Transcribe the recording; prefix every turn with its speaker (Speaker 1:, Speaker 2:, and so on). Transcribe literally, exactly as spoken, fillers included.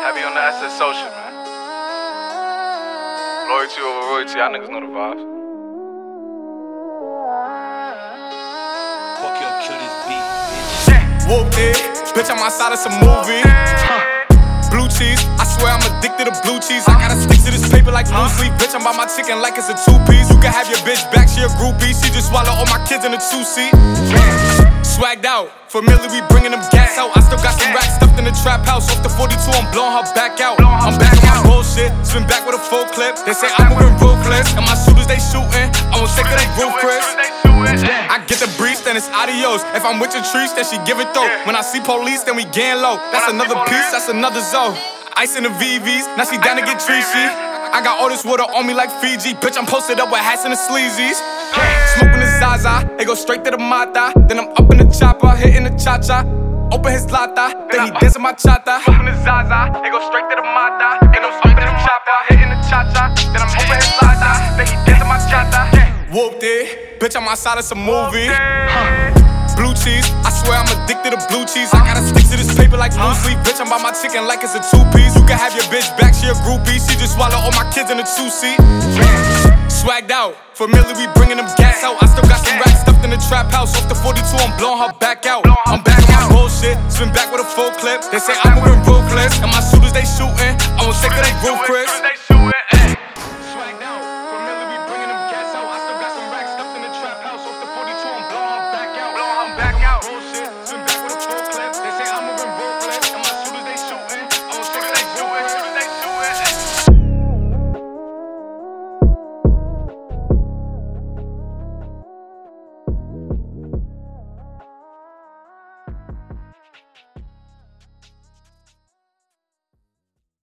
Speaker 1: Heavy on the S S social, man. Loyalty over royalty, y'all niggas know the vibes.
Speaker 2: Fuck your kill this beat, bitch.
Speaker 3: Whooped it, bitch, I'm outside of some movie. Blue cheese, I swear I'm addicted to blue cheese. I gotta stick to this paper like blue sleep. Bitch, I'm by my chicken like it's a two-piece. You can have your bitch back, she a groupie. She just swallow all my kids in a two-seat. Swagged out, familiar, we bringing them gas out. I still got some racks stuffed in the trap house. Off the forty-two, I'm blowing her back out. I'm back on my bullshit, spin back with a full clip. They say I'm moving ruthless, and my shooters they shooting. I won't take it, they roof, Chris. I get the breeze, then it's adios. If I'm with your trees, then she give it though. When I see police, then we gang low. That's another piece, that's another zone. Ice in the V Vs, now she down to get treachy. I got all this water on me like Fiji. Bitch, I'm posted up with hats and the sleazies. Smoking the Zaza, they go straight to the Mata. Then I'm up in the chopper, hitting the cha-cha. Open his lata, then he dancing my chata. Smoking the Zaza, they go straight to the Mata. Then I'm up in the chopper, hitting the cha-cha. Then I'm open his lata, then he dancing my chata. Whooped it, bitch, I'm outside of some movie. Blue cheese, I swear I'm addicted to blue cheese. I gotta stick to this paper like blue sleep. Bitch, I'm by my chicken like it's a two-piece. You can have your bitch back, she a groupie. She just swallow all my kids in a two-seat. Swagged out, familiar, we bringing them gas out. I still got some racks stuffed in the trap house. Off the forty-two, I'm blowing her back out. I'm back on my bullshit, spin back with a full clip. They say I'm moving ruthless, and my shooters they shooting. I won't take it, they roof, Chris.